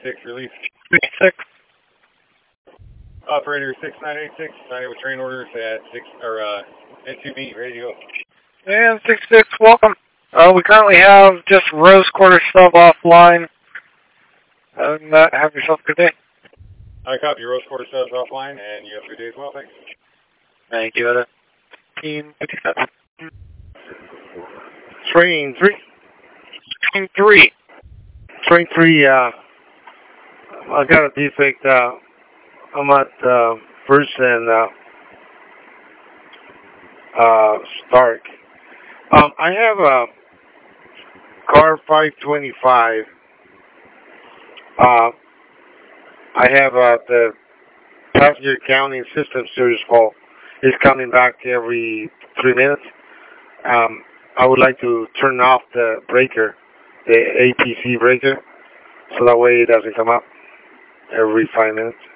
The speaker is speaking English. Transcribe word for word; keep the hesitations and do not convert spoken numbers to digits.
six, release. six. Operator six nine eight six, nine with train orders at six, or uh, N two B, ready to go. And six six, welcome. Uh, we currently have just Rose Quarter sub offline. Other than that, have yourself a good day. I copy. Rose Quarter subs offline, and you have a good day as well. Thanks. Thank you, Edda. Team fifty-seven. Train three. Train three. Train three, uh, I got a defect. Uh, I'm at uh, First and uh, uh, Stark. Um, I have a car five twenty-five. Uh, I have uh, the passenger counting system series fault. It's coming back every three minutes. Um, I would like to turn off the breaker, the A P C breaker, so that way it doesn't come up every five minutes.